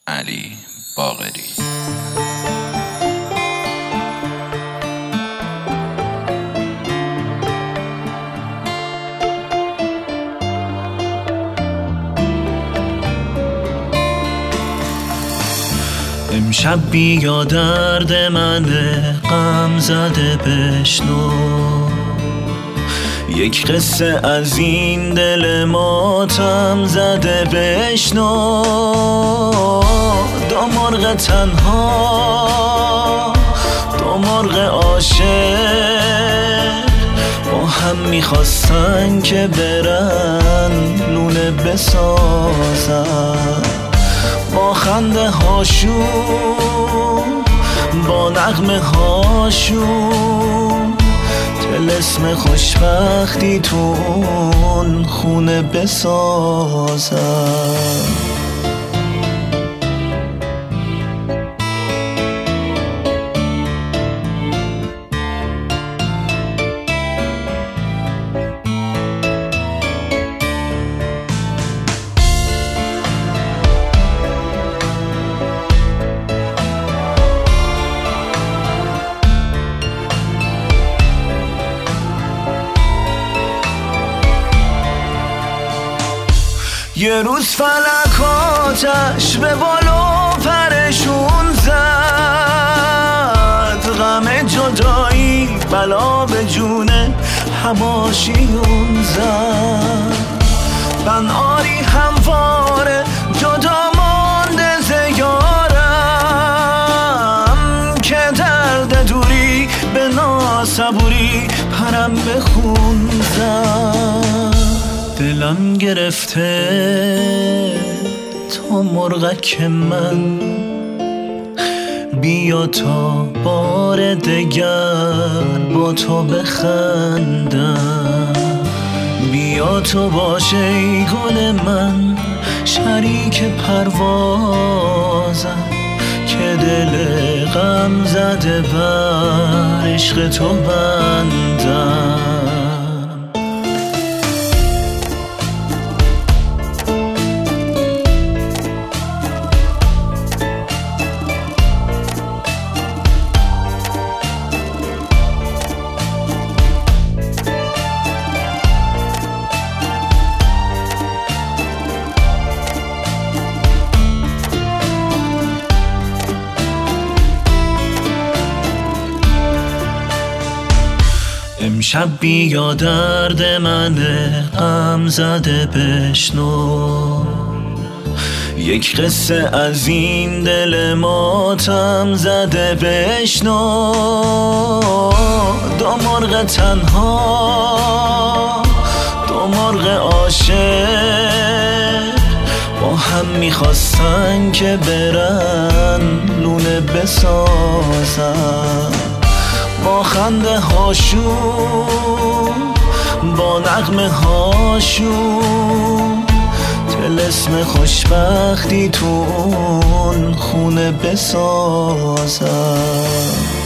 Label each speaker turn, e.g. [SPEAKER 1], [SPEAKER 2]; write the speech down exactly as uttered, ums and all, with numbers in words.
[SPEAKER 1] علی باقری.
[SPEAKER 2] امشب بیا درد من غم زده بشنو، یک قصه از این دل ماتم زده بشنو. دو مرغ تنها، دو مرغ عاشق، با هم میخواستن که برن لونه بسازن، با خنده هاشون، با نغمه هاشون، طلسم خوشبختی تو اون خونه بسازن. یه روز فلک آتش به بالا پرشون زد، غم جدایی بلا به جون هماشیون زد. من آری همواره جدا مانده زیارم، که درد دوری به ناصبوری پرم به خون زد. دلم گرفته تو مرغک من، بیا تا بار دگر با تو بخندم. بیا تو باشه ای گل من، شریک پروازم، که دل غم زده بر عشق تو بندم. امشب بیا درد من غم زده بشنو، یک قصه از این دل ماتم زده بشنو. دو مرغ تنها، دو مرغ عاشق، با هم میخواستن که برن لونه بسازن، با خنده هاشون، با نغمه هاشون، طلسم خوشبختی تو اون خونه بسازن.